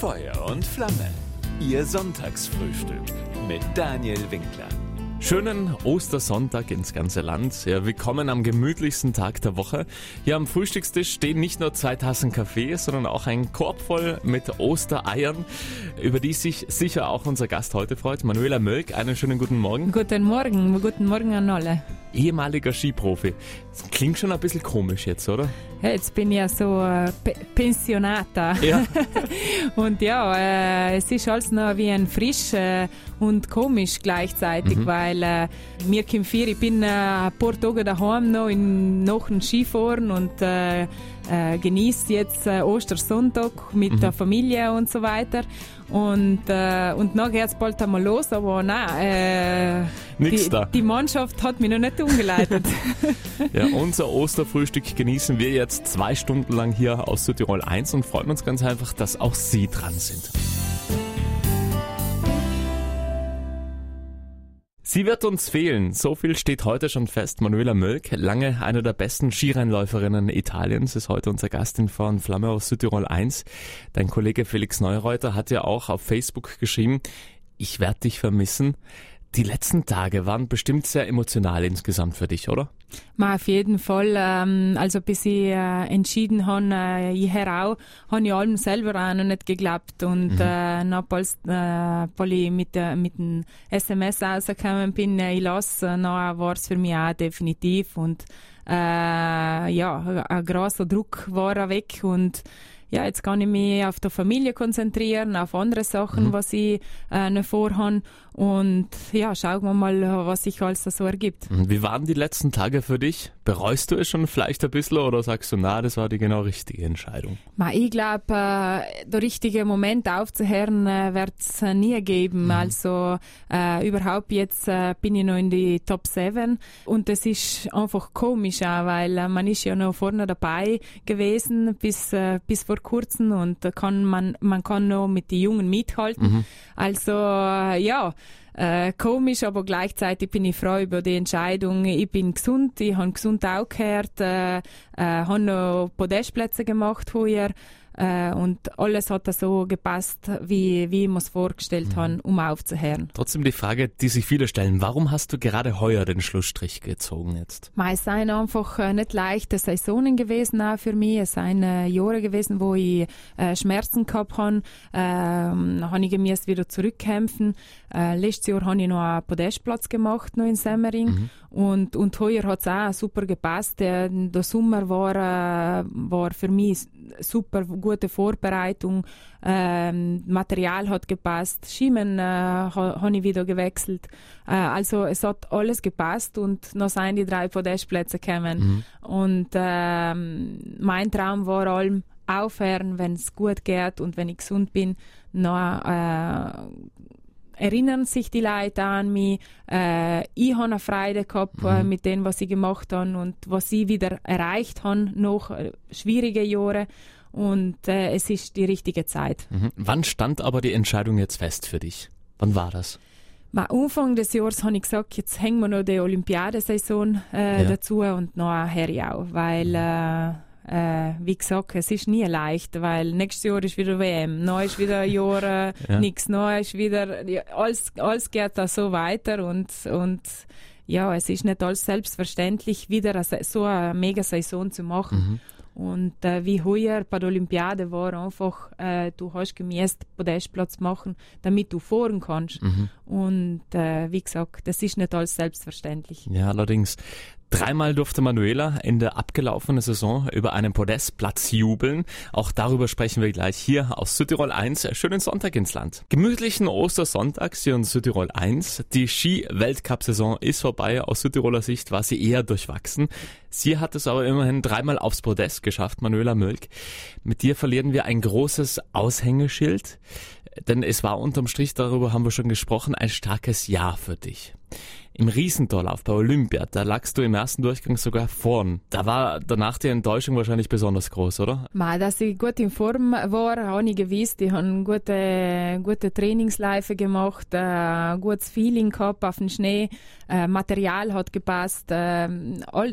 Feuer und Flamme. Ihr Sonntagsfrühstück mit Daniel Winkler. Schönen Ostersonntag ins ganze Land. Ja, willkommen am gemütlichsten Tag der Woche. Hier am Frühstückstisch stehen nicht nur 2 Tassen Kaffee, sondern auch ein Korb voll mit Ostereiern, über die sich sicher auch unser Gast heute freut. Manuela Mölk, einen schönen guten Morgen. Guten Morgen an alle. Ehemaliger Skiprofi. Das klingt schon ein bisschen komisch jetzt, oder? Ja, jetzt bin ich ja so Pensionata. Ja. Und ja, es ist alles noch wie ein frisch und komisch gleichzeitig, weil mir kommt vor, ich bin ein paar Tage daheim noch dem Skifahren und genieße jetzt Ostersonntag mit der Familie und so weiter. Und dann geht es bald einmal los, aber nein, die Mannschaft hat mich noch nicht umgeleitet. Ja, unser Osterfrühstück genießen wir jetzt 2 Stunden lang hier aus Südtirol 1 und freuen uns ganz einfach, dass auch Sie dran sind. Sie wird uns fehlen, so viel steht heute schon fest. Manuela Mölk, lange eine der besten Skirennläuferinnen Italiens, ist heute unser Gast in Feuer und Flamme aus Südtirol 1. Dein Kollege Felix Neureuter hat ja auch auf Facebook geschrieben, ich werde dich vermissen. Die letzten Tage waren bestimmt sehr emotional insgesamt für dich, oder? Auf jeden Fall. Also bis ich entschieden habe, ich heraus, habe ich allem selber auch noch nicht geglaubt. Und dann, als ich mit dem SMS rausgekommen bin, ich lasse, dann war es für mich auch definitiv. Und ein grosser Druck war weg. Und ja, jetzt kann ich mich auf die Familie konzentrieren, auf andere Sachen, was ich noch vorhabe. Und ja, schauen wir mal, was sich alles so ergibt. Wie waren die letzten Tage für dich? Bereust du es schon vielleicht ein bisschen oder sagst du, na, das war die genau richtige Entscheidung? Ich glaube, der richtige Moment aufzuhören wird es nie geben. Also überhaupt jetzt bin ich noch in die Top 7 und das ist einfach komisch auch, weil man ist ja noch vorne dabei gewesen bis vor kurzem und man kann noch mit den Jungen mithalten. Also komisch, aber gleichzeitig bin ich froh über die Entscheidung. Ich bin gesund, ich habe gesund auch gehört, habe noch Podestplätze gemacht vorher und alles hat so gepasst, wie ich mir es vorgestellt habe, um aufzuhören. Trotzdem die Frage, die sich viele stellen, warum hast du gerade heuer den Schlussstrich gezogen jetzt? Es sind einfach nicht leichte Saisonen gewesen auch für mich. Es sind Jahre gewesen, wo ich Schmerzen gehabt habe. Dann habe ich müssen wieder zurückkämpfen. Letztes Jahr habe ich noch einen Podestplatz gemacht noch in Semmering. Und heuer hat es auch super gepasst. Der Sommer war für mich super gute Vorbereitung. Material hat gepasst. Schiemen habe ich wieder gewechselt. Also es hat alles gepasst und noch sind die 3 Podestplätze gekommen. Und mein Traum war allem aufhören, wenn es gut geht und wenn ich gesund bin, noch erinnern sich die Leute an mich. Ich habe eine Freude gehabt mit dem, was ich gemacht habe und was ich wieder erreicht habe nach schwierigen Jahren. Und es ist die richtige Zeit. Wann stand aber die Entscheidung jetzt fest für dich? Wann war das? Anfang des Jahres habe ich gesagt, jetzt hängen wir noch die Olympiadesaison dazu und nachher auch, weil wie gesagt, es ist nie leicht, weil nächstes Jahr ist wieder WM, neu ist wieder ein Jahr nichts, neu ist wieder, alles geht da so weiter und ja, es ist nicht alles selbstverständlich, wieder so eine Mega-Saison zu machen. Und wie heuer bei der Olympiade war einfach, du hast gemäßt Podestplatz machen, damit du fahren kannst. Und wie gesagt, das ist nicht alles selbstverständlich. Ja, allerdings. 3-mal durfte Manuela in der abgelaufenen Saison über einen Podestplatz jubeln. Auch darüber sprechen wir gleich hier aus Südtirol 1. Schönen Sonntag ins Land. Gemütlichen Ostersonntag hier in Südtirol 1. Die Ski-Weltcup-Saison ist vorbei. Aus Südtiroler Sicht war sie eher durchwachsen. Sie hat es aber immerhin 3-mal aufs Podest geschafft, Manuela Mölk. Mit dir verlieren wir ein großes Aushängeschild. Denn es war unterm Strich, darüber haben wir schon gesprochen, ein starkes Jahr für dich. Im Riesentorlauf bei Olympia, da lagst du im ersten Durchgang sogar vorn. Da war danach die Enttäuschung wahrscheinlich besonders groß, oder? Dass ich gut in Form war, habe ich gewusst. Ich habe gute Trainingsläufe gemacht, gutes Feeling gehabt auf dem Schnee, Material hat gepasst, alles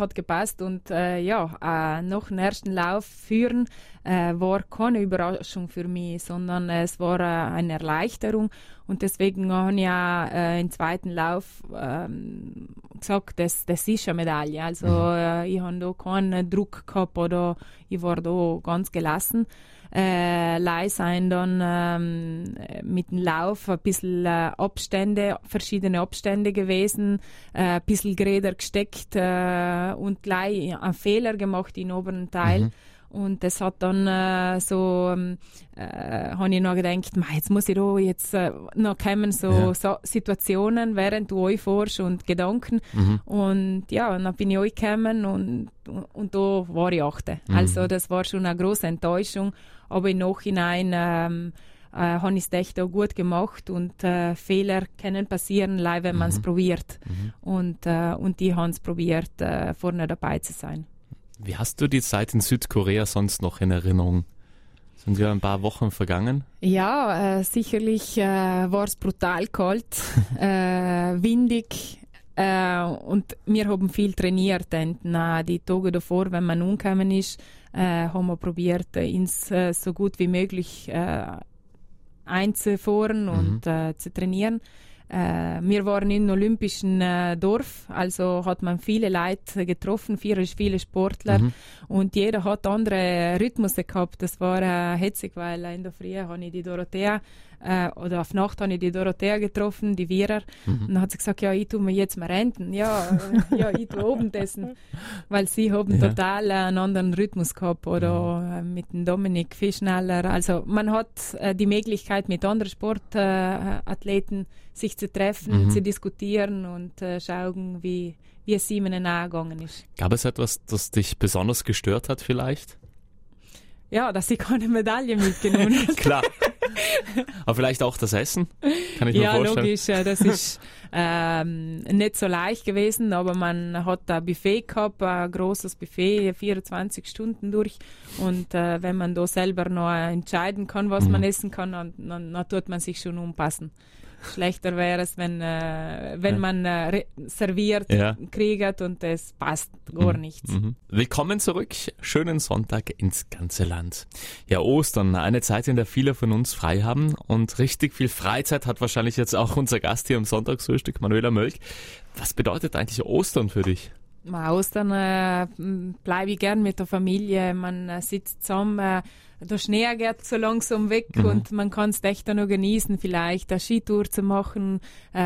hat gepasst und nach dem ersten Lauf führen war keine Überraschung für mich, sondern es war eine Erleichterung und deswegen habe ich auch im zweiten Lauf gesagt, das ist eine Medaille. Also ich habe da keinen Druck gehabt oder ich war da ganz gelassen. Leise sein dann mit dem Lauf ein bisschen verschiedene Abstände gewesen, ein bisschen Gräder gesteckt und gleich einen Fehler gemacht im oberen Teil. Und das hat dann habe ich noch gedacht, jetzt muss ich da jetzt noch kommen, so Situationen, während du fährst und Gedanken. Und ja, dann bin ich gekommen und da war ich Achte. Also das war schon eine große Enttäuschung, aber im Nachhinein habe ich es echt auch gut gemacht und Fehler können passieren, wenn man es probiert. Und die haben es probiert, vorne dabei zu sein. Wie hast du die Zeit in Südkorea sonst noch in Erinnerung? Sind ja ein paar Wochen vergangen? Ja, sicherlich war es brutal kalt, windig und wir haben viel trainiert. Und, die Tage davor, wenn man umgekommen ist, haben wir probiert, uns so gut wie möglich einzufahren und zu trainieren. Wir waren in einem olympischen Dorf, also hat man viele Leute getroffen, viele Sportler und jeder hat andere Rhythmus gehabt. Das war hetzig, weil in der Früh habe ich die Dorothea oder auf Nacht habe ich die Dorothea getroffen, die Wierer. Und dann hat sie gesagt, ja, ich tue mir jetzt mal renten. Ja, ich tue Abendessen, weil sie haben total einen anderen Rhythmus gehabt oder mit dem Dominik viel schneller. Also man hat die Möglichkeit mit anderen Sportathleten sich zu treffen, zu diskutieren und schauen, wie es ihnen angegangen ist. Gab es etwas, das dich besonders gestört hat vielleicht? Ja, dass ich keine Medaille mitgenommen habe. Klar. Aber vielleicht auch das Essen? Kann ich mir vorstellen. Ja, logisch. Das ist nicht so leicht gewesen, aber man hat ein Buffet gehabt, ein großes Buffet, 24 Stunden durch. Und wenn man da selber noch entscheiden kann, was man essen kann, dann tut man sich schon umpassen. Schlechter wäre es, wenn man serviert kriegt und es passt gar nichts. Willkommen zurück. Schönen Sonntag ins ganze Land. Ja, Ostern, eine Zeit, in der viele von uns frei haben und richtig viel Freizeit hat wahrscheinlich jetzt auch unser Gast hier im Sonntagsfrühstück, Manuela Mölk. Was bedeutet eigentlich Ostern für dich? Ostern bleibe ich gern mit der Familie. Man sitzt zusammen. Der Schnee geht so langsam weg und man kann es echt noch genießen, vielleicht eine Skitour zu machen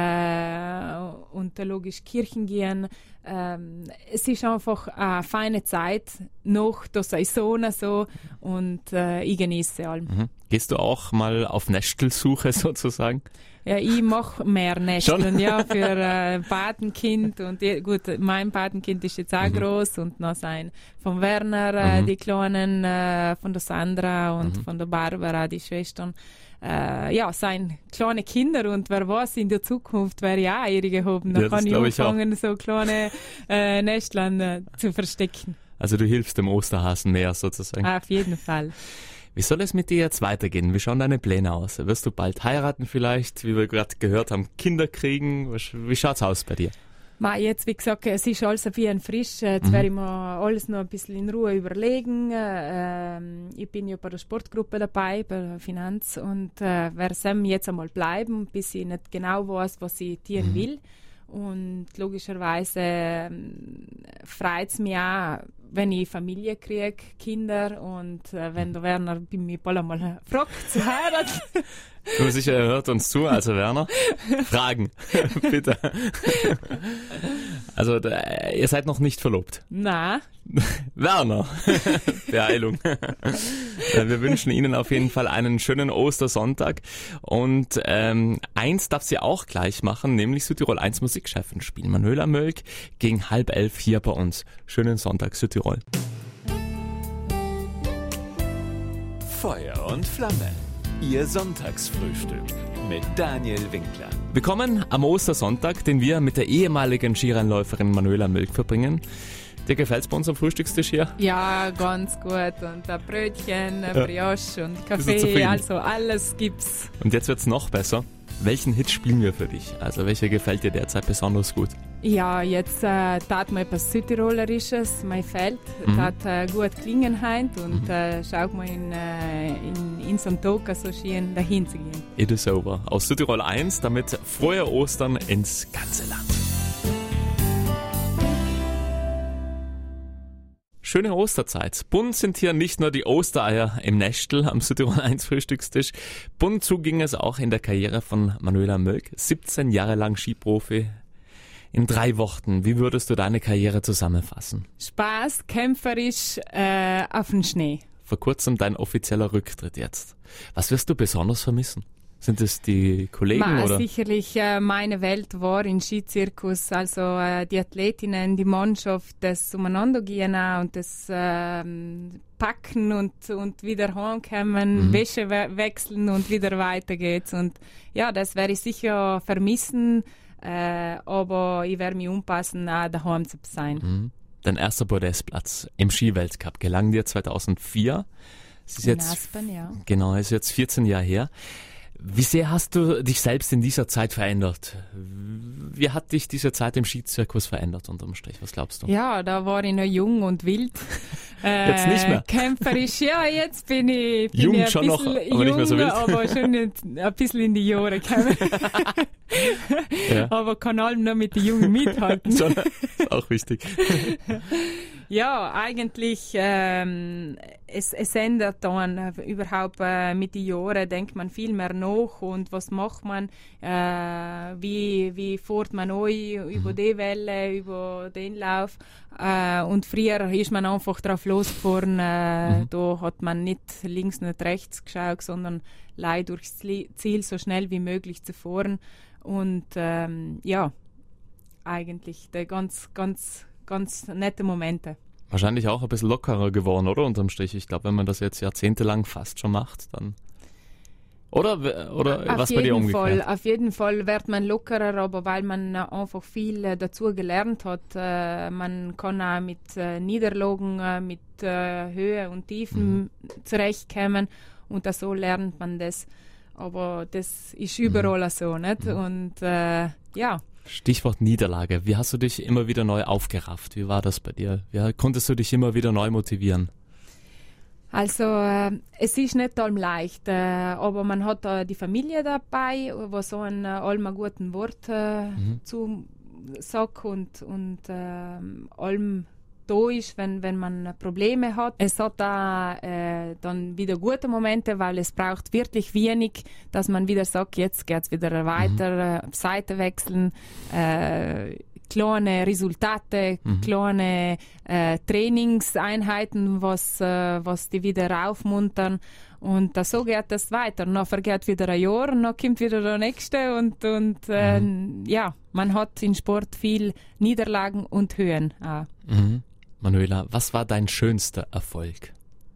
und logisch Kirchen gehen. Es ist einfach eine feine Zeit, nach der Saison so und ich genieße allem. Gehst du auch mal auf Nestelsuche sozusagen? Ja, ich mache mehr Nesteln, für Patenkind und gut, mein Patenkind ist jetzt auch groß und noch sein von Werner, die Kleinen, von der Sandra und von der Barbara, die Schwestern. Sein kleine Kinder und wer weiß, in der Zukunft wäre ich auch einige haben. Da kann ich anfangen, so kleine Nesteln zu verstecken. Also du hilfst dem Osterhasen mehr sozusagen? Auf jeden Fall. Wie soll es mit dir jetzt weitergehen? Wie schauen deine Pläne aus? Wirst du bald heiraten vielleicht? Wie wir gerade gehört haben, Kinder kriegen? Wie schaut's aus bei dir? Jetzt, wie gesagt, es ist alles ein bisschen frisch. Jetzt werde ich mir alles noch ein bisschen in Ruhe überlegen. Ich bin ja bei der Sportgruppe dabei, bei der Finanz und werde jetzt einmal bleiben, bis ich nicht genau weiß, was ich tun will. Und logischerweise freut es mich auch, wenn ich Familie kriege, Kinder und wenn der Werner mich bald einmal fragt zu heiraten. Du sicher, er hört uns zu, also Werner. Fragen, bitte. Also ihr seid noch nicht verlobt? Nein. Werner, Beeilung. Wir wünschen Ihnen auf jeden Fall einen schönen Ostersonntag und eins darf sie auch gleich machen, nämlich Südtirol 1 Musikchefin spielen. Manuela Mölk gegen 10:30 hier bei uns. Schönen Sonntag Südtirol. Feuer und Flamme. Ihr Sonntagsfrühstück mit Daniel Winkler. Willkommen am Ostersonntag, den wir mit der ehemaligen Skirennläuferin Manuela Mölk verbringen. Dir gefällt's bei uns am Frühstückstisch hier? Ja, ganz gut. Und ein Brötchen, ein Brioche und Kaffee, also alles gibt's. Und jetzt wird's noch besser. Welchen Hit spielen wir für dich? Also welcher gefällt dir derzeit besonders gut? Ja, jetzt tat mir etwas Südtirolerisches, mein Feld, tat gut klingen heint und schaut mal in Santoka so schön dahin zu gehen. It is over. Aus Südtirol 1, damit frohe Ostern ins ganze Land. Schöne Osterzeit. Bunt sind hier nicht nur die Ostereier im Nestel am Südtirol 1 Frühstückstisch. Bunt zuging es auch in der Karriere von Manuela Mölk, 17 Jahre lang Skiprofi. In 3 Worten, wie würdest du deine Karriere zusammenfassen? Spaß, kämpferisch, auf den Schnee. Vor kurzem dein offizieller Rücktritt jetzt. Was wirst du besonders vermissen? Sind es die Kollegen oder? Sicherlich meine Welt war im Skizirkus, also die Athletinnen, die Mannschaft, das Umeinandergehen und das Packen und wieder heimkommen, Wäsche wechseln und wieder weiter geht's. Und ja, das werde ich sicher vermissen, aber ich werde mich umpassen, auch daheim zu sein. Dein erster Podestplatz im Skiweltcup gelang dir 2004. Es ist jetzt, Aspen, ja. Genau, ist jetzt 14 Jahre her. Wie sehr hast du dich selbst in dieser Zeit verändert? Wie hat dich diese Zeit im Skizirkus verändert unterm Strich? Was glaubst du? Ja, da war ich noch jung und wild. Jetzt nicht mehr. Kämpferisch, ja, jetzt bin ich jung ein schon noch, aber jung, nicht mehr so wild. Aber schon ein bisschen in die Jahre gekommen. Ja. Aber kann allem noch mit den Jungen mithalten. Schon, ist auch wichtig. Ja, eigentlich, es ändert dann überhaupt mit den Jahren, denkt man viel mehr nach und was macht man, wie fährt man neu über die Welle, über den Lauf und früher ist man einfach drauf losgefahren, da hat man nicht links, nicht rechts geschaut, sondern leicht durchs Ziel so schnell wie möglich zu fahren und ja, eigentlich der ganz nette Momente. Wahrscheinlich auch ein bisschen lockerer geworden, oder? Unterm Strich. Ich glaube, wenn man das jetzt jahrzehntelang fast schon macht, dann... Oder was bei dir umgekehrt? Auf jeden Fall wird man lockerer, aber weil man einfach viel dazu gelernt hat. Man kann auch mit Niederlagen, mit Höhe und Tiefen zurechtkommen und so lernt man das. Aber das ist überall so, nicht? Und ja... Stichwort Niederlage. Wie hast du dich immer wieder neu aufgerafft? Wie war das bei dir? Wie konntest du dich immer wieder neu motivieren? Also es ist nicht allem leicht, aber man hat die Familie dabei, wo so ein allem guten Wort zu sagt und allem da ist, wenn man Probleme hat. Es hat da dann wieder gute Momente, weil es braucht wirklich wenig, dass man wieder sagt, jetzt geht es wieder weiter, Seite wechseln, kleine Resultate, kleine Trainingseinheiten, was die wieder aufmuntern. Und so geht das weiter. Dann vergeht wieder ein Jahr und dann kommt wieder der nächste und ja, man hat im Sport viel Niederlagen und Höhen auch. Manuela, was war dein schönster Erfolg?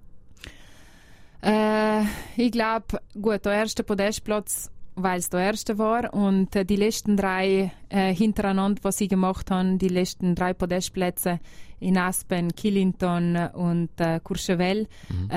Ich glaube, gut, der erste Podestplatz, weil es der erste war und die letzten 3 hintereinander, was ich gemacht habe, die letzten 3 Podestplätze in Aspen, Killington und Courchevel,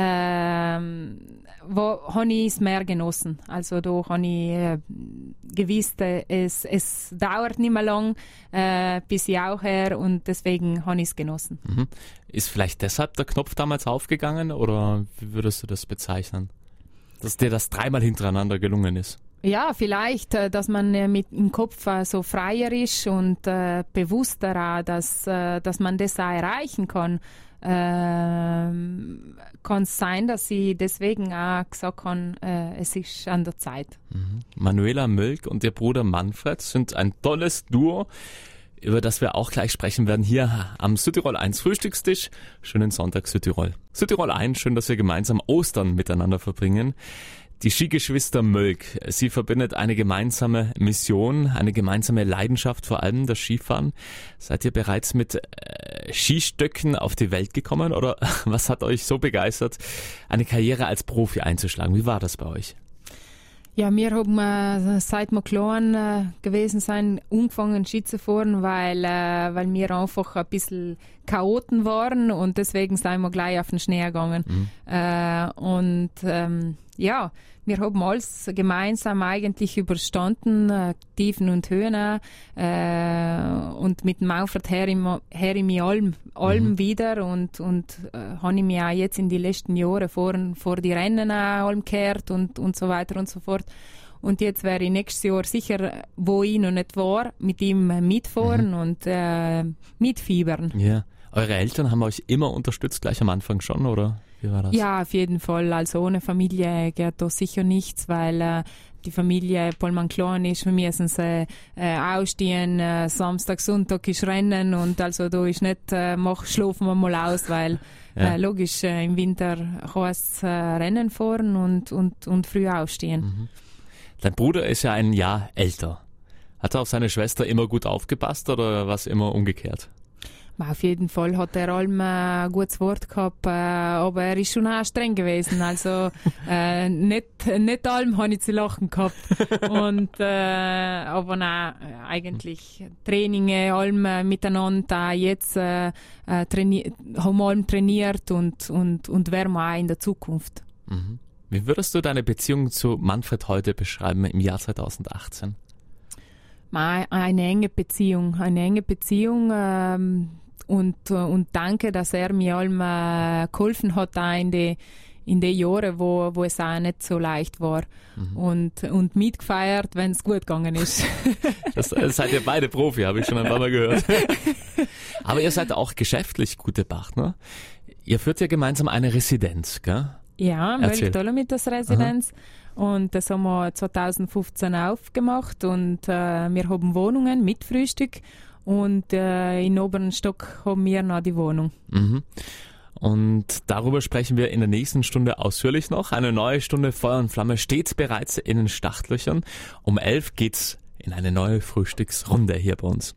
wo habe ich es mehr genossen. Also da habe ich gewusst, es dauert nicht mehr lang, bis ich auch her und deswegen habe ich es genossen. Ist vielleicht deshalb der Knopf damals aufgegangen oder wie würdest du das bezeichnen? Dass dir das 3-mal hintereinander gelungen ist? Ja, vielleicht, dass man mit dem Kopf so freier ist und bewusster auch, dass man das auch erreichen kann. Kann es sein, dass ich deswegen auch gesagt habe, es ist an der Zeit. Manuela Mölk und ihr Bruder Manfred sind ein tolles Duo, über das wir auch gleich sprechen werden hier am Südtirol 1 Frühstückstisch. Schönen Sonntag Südtirol. Südtirol 1, schön, dass wir gemeinsam Ostern miteinander verbringen. Die Skigeschwister Mölk, sie verbindet eine gemeinsame Mission, eine gemeinsame Leidenschaft, vor allem das Skifahren. Seid ihr bereits mit Skistöcken auf die Welt gekommen oder was hat euch so begeistert, eine Karriere als Profi einzuschlagen? Wie war das bei euch? Ja, wir haben seit wir klein gewesen sind, angefangen Ski zu fahren, weil wir einfach ein bisschen Chaoten waren und deswegen sind wir gleich auf den Schnee gegangen. Ja, wir haben alles gemeinsam eigentlich überstanden, Tiefen und Höhen und mit dem Manfred her in die Alm wieder und habe ich mich auch jetzt in die letzten Jahre vor die Rennen auch Alm gekehrt und so weiter und so fort. Und jetzt wäre ich nächstes Jahr sicher, wo ich noch nicht war, mit ihm mitfahren und mitfiebern. Ja. Eure Eltern haben euch immer unterstützt, gleich am Anfang schon, oder wie war das? Ja, auf jeden Fall. Also ohne Familie geht da sicher nichts, weil die Familie, weil man klein ist, wir müssen ausstehen, Samstag, Sonntag ist Rennen und also da ist nicht, schlafen wir mal aus, weil logisch, im Winter heißt Rennen fahren und früh aufstehen. Mhm. Dein Bruder ist ja ein Jahr älter. Hat er auf seine Schwester immer gut aufgepasst oder war es immer umgekehrt? Auf jeden Fall hat er allem ein gutes Wort gehabt, aber er ist schon auch streng gewesen. Also nicht allem habe ich zu lachen gehabt. Und, aber nein, eigentlich Traininge allem miteinander jetzt haben wir allem trainiert und werden wir auch in der Zukunft. Mhm. Wie würdest du deine Beziehung zu Manfred heute beschreiben im Jahr 2018? Eine enge Beziehung und danke, dass er mir allem geholfen hat auch in den Jahren, wo es auch nicht so leicht war und mitgefeiert, wenn es gut gegangen ist. Das seid ihr beide Profi, habe ich schon ein paar Mal gehört. Aber ihr seid auch geschäftlich gute Partner. Ihr führt ja gemeinsam eine Residenz, gell? Ja, Mölk-Dolomitas Residenz. Und das haben wir 2015 aufgemacht und wir haben Wohnungen mit Frühstück und im oberen Stock haben wir noch die Wohnung. Mhm. Und darüber sprechen wir in der nächsten Stunde ausführlich noch. Eine neue Stunde Feuer und Flamme steht bereits in den Startlöchern. Um 11 geht's in eine neue Frühstücksrunde hier bei uns.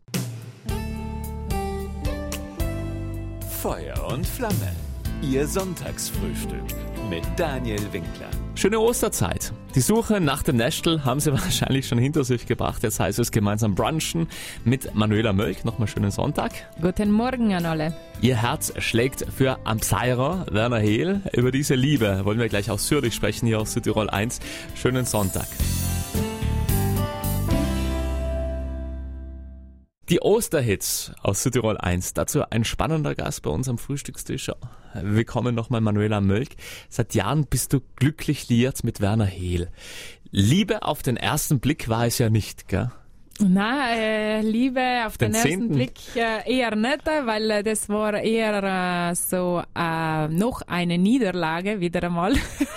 Feuer und Flamme. Ihr Sonntagsfrühstück mit Daniel Winkler. Schöne Osterzeit. Die Suche nach dem Nestel haben sie wahrscheinlich schon hinter sich gebracht. Jetzt heißt es gemeinsam brunchen mit Manuela Mölk. Nochmal schönen Sonntag. Guten Morgen an alle. Ihr Herz schlägt für Amtseirer Werner Hehl. Über diese Liebe wollen wir gleich ausführlich sprechen hier auf Südtirol 1. Schönen Sonntag. Die Osterhits aus Südtirol 1. Dazu ein spannender Gast bei uns am Frühstückstisch. Willkommen nochmal Manuela Mölk. Seit Jahren bist du glücklich liiert mit Werner Hehl. Liebe auf den ersten Blick war es ja nicht, gell? Nein, Liebe auf den ersten Blick eher nicht, weil das war eher noch eine Niederlage, wieder einmal.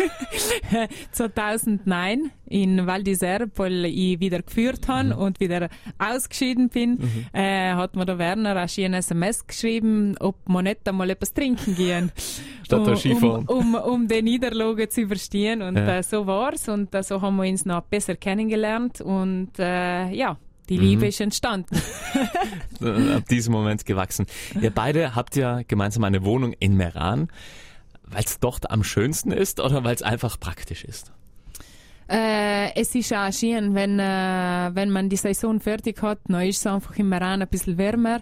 2009 in Val d'Isère, weil ich wieder geführt habe und wieder ausgeschieden bin, hat mir der Werner ein schönes SMS geschrieben, ob wir nicht einmal etwas trinken gehen. Statt der Skifahren. Um die Niederlage zu überstehen. Und so war's. Und so haben wir uns noch besser kennengelernt. Und die Liebe ist entstanden. Ab diesem Moment gewachsen. Ihr beide habt ja gemeinsam eine Wohnung in Meran, weil es dort am schönsten ist oder weil es einfach praktisch ist? Es ist auch schön, wenn man die Saison fertig hat, dann ist es einfach im Meran ein bisschen wärmer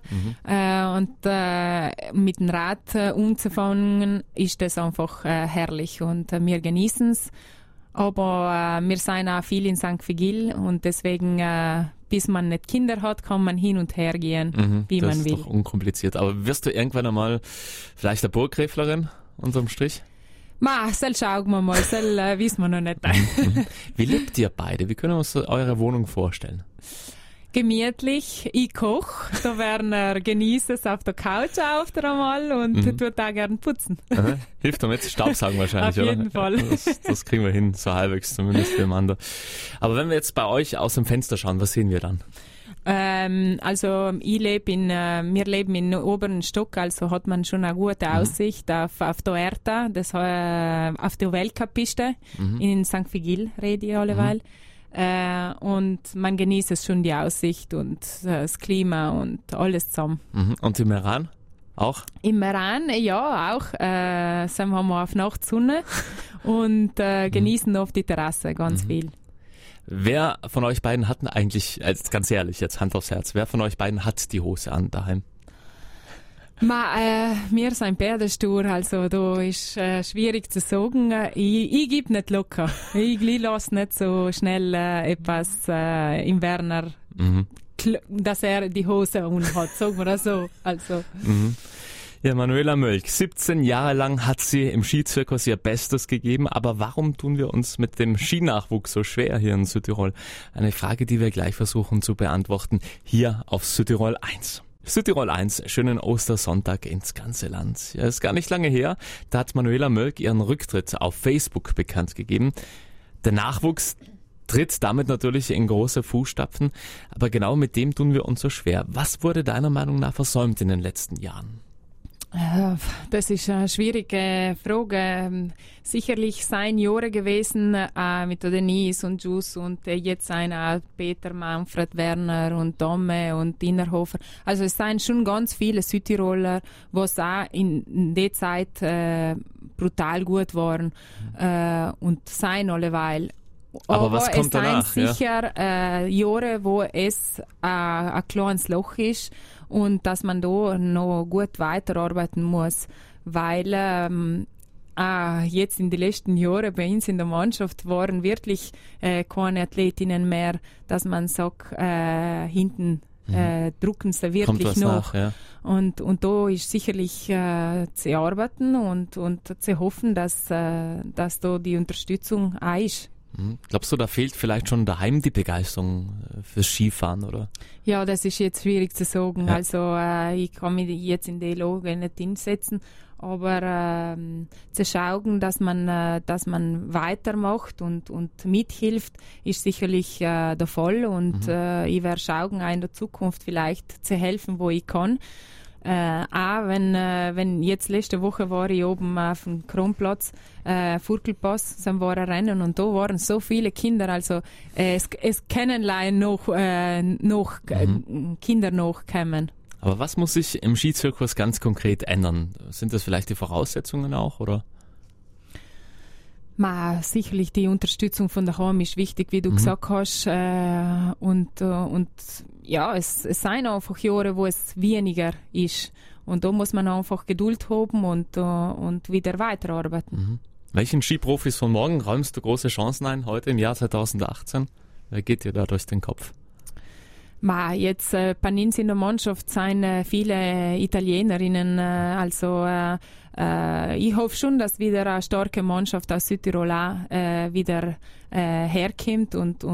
und mit dem Rad umzufahren ist das einfach herrlich und wir genießen es. Aber wir sind auch viel in St. Vigil und deswegen, bis man nicht Kinder hat, kann man hin und her gehen, wie man will. Das ist doch unkompliziert. Aber wirst du irgendwann einmal vielleicht eine Burggräflerin unterm Strich? Das schauen wir mal, das wissen wir noch nicht. Wie lebt ihr beide? Wie können wir uns eure Wohnung vorstellen? Gemütlich, ich koche, da Werner genießt es auf der Couch auf einmal und tut auch gern putzen. Aha. Hilft damit Staubsaugen wahrscheinlich, auf oder? jeden Fall. Das kriegen wir hin, so halbwegs zumindest wie Amanda. Aber wenn wir jetzt bei euch aus dem Fenster schauen, was sehen wir dann? Also wir leben im oberen Stock, also hat man schon eine gute Aussicht auf die Oerta, auf die Weltcup-Piste in St. Vigil, rede ich alleweil. Und man genießt es schon, die Aussicht und das Klima und alles zusammen. Und im Meran auch? Im Meran, ja, auch. Haben wir auf Nacht Sonne und genießen auf die Terrasse ganz viel. Wer von euch beiden hat denn eigentlich, ganz ehrlich, jetzt Hand aufs Herz, wer von euch beiden hat die Hose an daheim? Wir sind Pferdestur, also da ist schwierig zu sagen. Ich gebe nicht locker. Ich lasse nicht so schnell etwas im Werner, dass er die Hose anhat, sagen wir das so. Also. Ja, Manuela Mölk, 17 Jahre lang hat sie im Skizirkus ihr Bestes gegeben, aber warum tun wir uns mit dem Skinachwuchs so schwer hier in Südtirol? Eine Frage, die wir gleich versuchen zu beantworten, hier auf Südtirol 1. Südtirol 1, schönen Ostersonntag ins ganze Land. Ja, ist gar nicht lange her, da hat Manuela Mölk ihren Rücktritt auf Facebook bekannt gegeben. Der Nachwuchs tritt damit natürlich in große Fußstapfen, aber genau mit dem tun wir uns so schwer. Was wurde deiner Meinung nach versäumt in den letzten Jahren? Das ist eine schwierige Frage. Sicherlich seien Jahre gewesen mit Denise und Jus und jetzt seien auch Peter, Manfred, Werner und Tomme und Innerhofer. Also es seien schon ganz viele Südtiroler, was auch in der Zeit brutal gut waren und seien alleweil. Aber was kommt danach? Es seien sicher Jahre, wo es ein kleines Loch ist und dass man da noch gut weiterarbeiten muss, weil jetzt in den letzten Jahren bei uns in der Mannschaft waren wirklich keine Athletinnen mehr, dass man sagt, hinten drucken sie wirklich noch. Nach, ja. Und da ist sicherlich zu arbeiten und zu hoffen, dass da die Unterstützung auch ist. Glaubst du, da fehlt vielleicht schon daheim die Begeisterung fürs Skifahren, oder? Ja, das ist jetzt schwierig zu sagen. Ja. Also ich kann mich jetzt in die Lage nicht hinsetzen, aber zu schauen, dass man weitermacht und mithilft, ist sicherlich der Fall. Und ich werde schauen, auch in der Zukunft vielleicht zu helfen, wo ich kann. Auch wenn jetzt letzte Woche war ich oben auf dem Kronplatz, Furkelpass, sind wir rennen und da waren so viele Kinder, also es können leider noch Kinder nachkommen. Aber was muss sich im Skizirkus ganz konkret ändern? Sind das vielleicht die Voraussetzungen auch, oder? Sicherlich die Unterstützung von daheim ist wichtig, wie du gesagt hast. Und ja, es seien einfach Jahre, wo es weniger ist. Und da muss man einfach Geduld haben und wieder weiterarbeiten. Welchen Skiprofis von morgen räumst du große Chancen ein, heute im Jahr 2018? Wer geht dir da durch den Kopf? Jetzt bei uns in der Mannschaft sind viele Italienerinnen, also ich hoffe schon, dass wieder eine starke Mannschaft aus Südtirol wieder herkommt und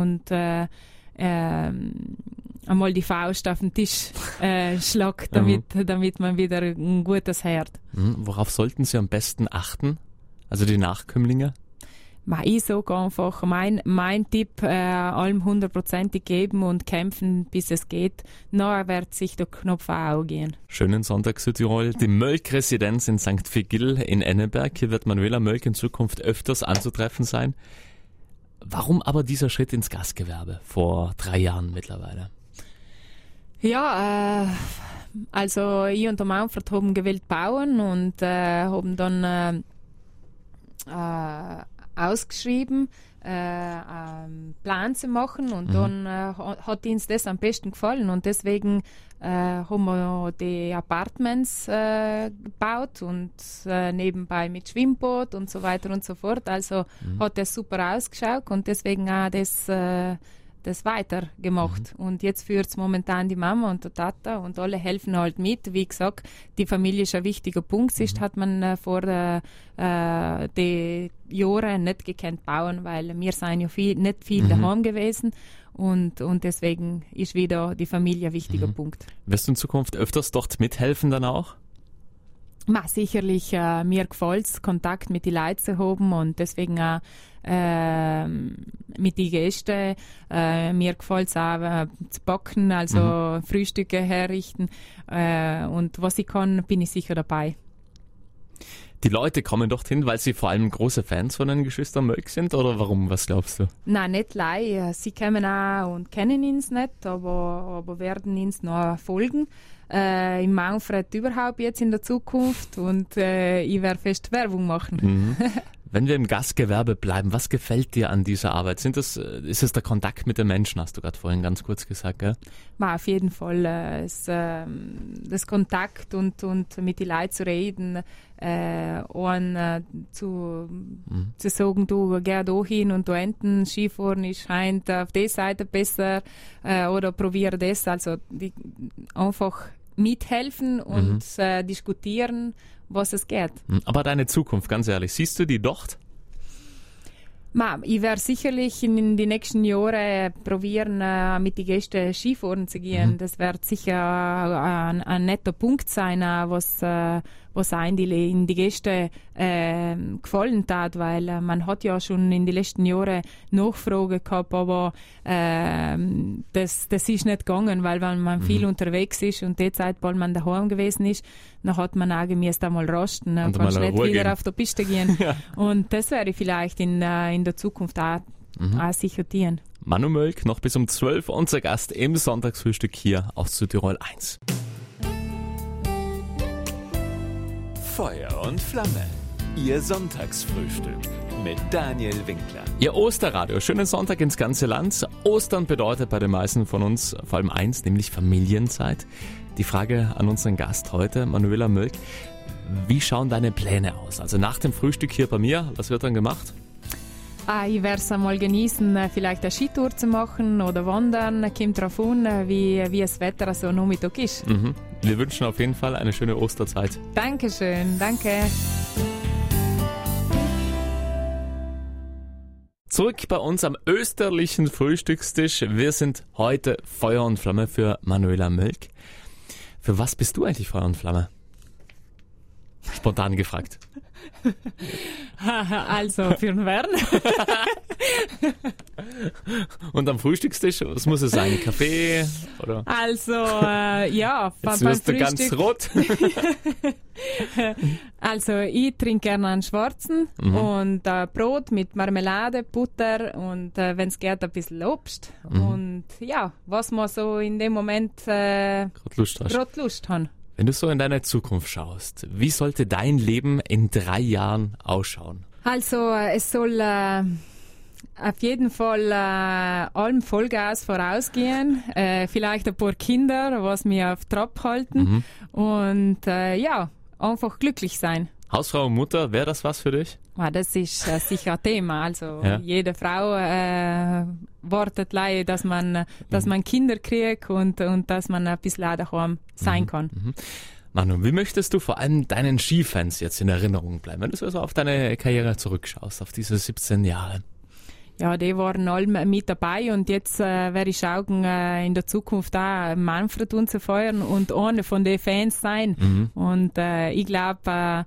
einmal die Faust auf den Tisch schlagt, damit man wieder ein gutes hört. Worauf sollten Sie am besten achten? Also die Nachkömmlinge? Ich sage einfach, mein Tipp, allem 100% geben und kämpfen, bis es geht. Nachher wird sich der Knopf auch gehen. Schönen Sonntag Südtirol. Die Mölk-Residenz in St. Vigil in Enneberg. Hier wird Manuela Mölk in Zukunft öfters anzutreffen sein. Warum aber dieser Schritt ins Gastgewerbe vor 3 Jahren mittlerweile? Ja, also ich und der Manfred haben gewählt bauen und haben dann ausgeschrieben, Plan zu machen und dann hat uns das am besten gefallen und deswegen haben wir die Apartments gebaut und nebenbei mit Schwimmbad und so weiter und so fort. Also hat das super ausgeschaut und deswegen auch das weitergemacht. Und jetzt führt es momentan die Mama und der Tata und alle helfen halt mit. Wie gesagt, die Familie ist ein wichtiger Punkt. Sonst hat man vor den Jahren nicht gekannt bauen, weil wir sind ja nicht viel daheim gewesen. Und deswegen ist wieder die Familie ein wichtiger Punkt. Wirst du in Zukunft öfters dort mithelfen dann auch? Sicherlich, mir gefällt es, Kontakt mit den Leuten zu haben und deswegen auch mit den Gästen. Mir gefällt es auch zu backen, also Frühstücke herrichten und was ich kann, bin ich sicher dabei. Die Leute kommen dorthin, weil sie vor allem große Fans von den Geschwistern Mölk sind oder warum? Was glaubst du? Nein, nicht leider. Sie kommen auch und kennen uns nicht, aber werden uns noch folgen. Im Manfred überhaupt jetzt in der Zukunft und ich werde fest Werbung machen. Wenn wir im Gastgewerbe bleiben, was gefällt dir an dieser Arbeit? Ist es der Kontakt mit den Menschen, hast du gerade vorhin ganz kurz gesagt, gell? Auf jeden Fall das Kontakt und mit den Leuten zu reden, zu sagen, du geh da hin und da hinten Skifahren ist scheint auf der Seite besser oder probiere das. Also einfach mithelfen und diskutieren, was es geht. Aber deine Zukunft, ganz ehrlich, siehst du die dort? Ich werde sicherlich in die nächsten Jahren probieren, mit den Gästen Skifahren zu gehen. Das wird sicher ein netter Punkt sein, was in die Gäste gefallen hat, weil man hat ja schon in den letzten Jahren Nachfrage gehabt, aber das ist nicht gegangen, weil wenn man viel unterwegs ist und die Zeit, weil man daheim gewesen ist, dann hat man auch gemäß einmal rasten, dann kannst du nicht wieder gehen. Auf der Piste gehen. Ja. Und das werde ich vielleicht in der Zukunft auch sicher tun. Manu Mölk, noch bis um 12 unser Gast im Sonntagsfrühstück hier auf Südtirol 1. Feuer und Flamme. Ihr Sonntagsfrühstück mit Daniel Winkler. Ihr Osterradio. Schönen Sonntag ins ganze Land. Ostern bedeutet bei den meisten von uns vor allem eins, nämlich Familienzeit. Die Frage an unseren Gast heute, Manuela Mölk. Wie schauen deine Pläne aus? Also nach dem Frühstück hier bei mir, was wird dann gemacht? Ich werde es einmal genießen, vielleicht eine Skitour zu machen oder wandern. Kommt darauf an, wie das Wetter so Nachmittag ist. Wir wünschen auf jeden Fall eine schöne Osterzeit. Dankeschön, danke. Zurück bei uns am österlichen Frühstückstisch. Wir sind heute Feuer und Flamme für Manuela Mölk. Für was bist du eigentlich Feuer und Flamme? Spontan gefragt. Also für den Wern. Und am Frühstückstisch, was muss es sein? Kaffee? Oder? Also, ja. Jetzt wirst du ganz rot. Also, ich trinke gerne einen schwarzen und Brot mit Marmelade, Butter und wenn es geht, ein bisschen Obst. Und ja, was man so in dem Moment gerade Lust hat. Wenn du so in deine Zukunft schaust, wie sollte dein Leben in 3 Jahren ausschauen? Also es soll auf jeden Fall allem Vollgas vorausgehen. Vielleicht ein paar Kinder, was mir auf Trab halten. Und ja, einfach glücklich sein. Hausfrau und Mutter, wäre das was für dich? Ja, das ist sicher ein Thema. Also jede Frau wartet leider, dass man Kinder kriegt und dass man ein bisschen daheim sein kann. Manu, wie möchtest du vor allem deinen Skifans jetzt in Erinnerung bleiben, wenn du so auf deine Karriere zurückschaust, auf diese 17 Jahre? Ja, die waren alle mit dabei und jetzt werde ich schauen, in der Zukunft auch Manfred anzufeuern und einer von den Fans sein. Und ich glaube,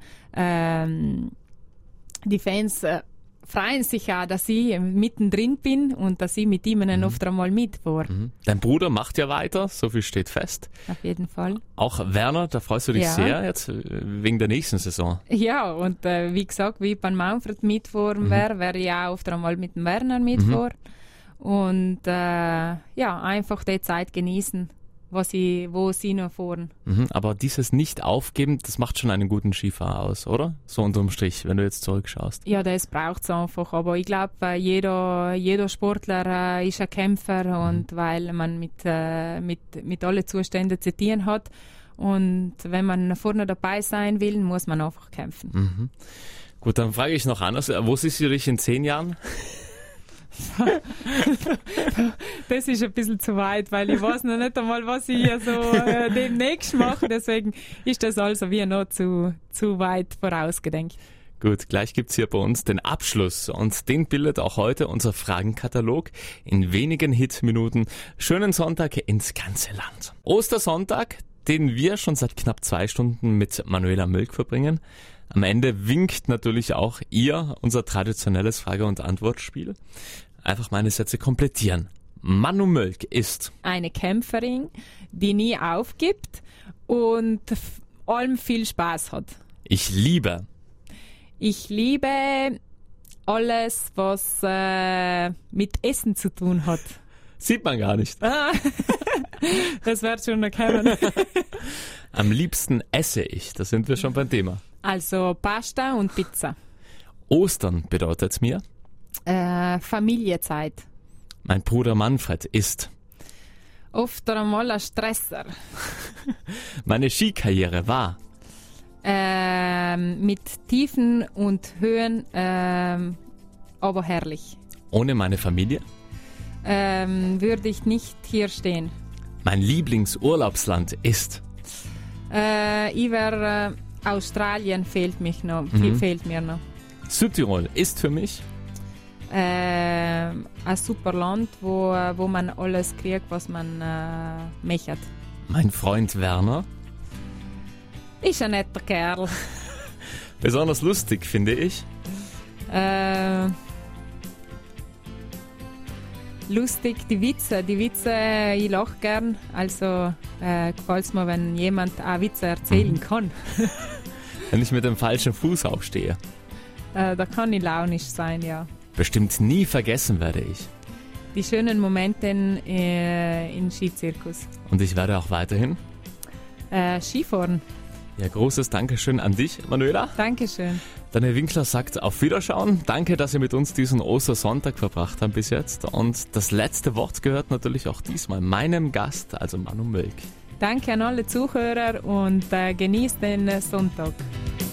die Fans freuen sich auch, dass ich mittendrin bin und dass ich mit ihm oft einmal mitfahre. Dein Bruder macht ja weiter, so viel steht fest. Auf jeden Fall. Auch Werner, da freust du dich sehr jetzt wegen der nächsten Saison. Ja, und wie gesagt, wie ich beim Manfred mitfahren werde ich auch oft einmal mit dem Werner mitfahren. Und ja, einfach die Zeit genießen, wo sie noch fahren. Aber dieses Nicht-Aufgeben, das macht schon einen guten Skifahrer aus, oder? So unterm Strich, wenn du jetzt zurückschaust. Ja, das braucht es einfach. Aber ich glaube, jeder Sportler ist ein Kämpfer und weil man mit allen Zuständen zu tun hat. Und wenn man vorne dabei sein will, muss man einfach kämpfen. Gut, dann frage ich noch anders. Wo siehst du dich in 10 Jahren? Das ist ein bisschen zu weit, weil ich weiß noch nicht einmal, was ich hier so demnächst mache. Deswegen ist das also wie noch zu weit vorausgedenkt. Gut, gleich gibt's hier bei uns den Abschluss und den bildet auch heute unser Fragenkatalog in wenigen Hitminuten. Schönen Sonntag ins ganze Land. Ostersonntag, den wir schon seit knapp 2 Stunden mit Manuela Mölk verbringen. Am Ende winkt natürlich auch ihr unser traditionelles Frage- und Antwortspiel. Einfach meine Sätze komplettieren. Manu Mölk ist eine Kämpferin, die nie aufgibt und allem viel Spaß hat. Ich liebe alles, was mit Essen zu tun hat. Sieht man gar nicht. Das wird schon erkennen. Am liebsten esse ich, da sind wir schon beim Thema. Also Pasta und Pizza. Ostern bedeutet mir, Familienzeit. mein Bruder Manfred ist, Oft einmal ein Stresser. meine Skikarriere war, Mit Tiefen und Höhen, aber herrlich. ohne meine Familie, Würde ich nicht hier stehen. mein Lieblingsurlaubsland ist, Australien fehlt mir noch. Südtirol ist für mich, Ein super Land, wo man alles kriegt, was man möchte. mein Freund Werner, Ist ein netter Kerl. besonders lustig finde ich, Lustig, die Witze, ich lache gern. Also gefällt es mir, wenn jemand auch Witze erzählen kann. wenn ich mit dem falschen Fuß aufstehe. Da kann ich launisch sein, ja. Bestimmt nie vergessen werde ich. Die schönen Momente in Skizirkus. Und ich werde auch weiterhin. Skifahren. Ja, großes Dankeschön an dich, Manuela. Dankeschön. Daniel Winkler sagt auf Wiederschauen. Danke, dass ihr mit uns diesen Ostersonntag verbracht habt bis jetzt. Und das letzte Wort gehört natürlich auch diesmal meinem Gast, also Manu Mölk. Danke an alle Zuhörer und genießt den Sonntag.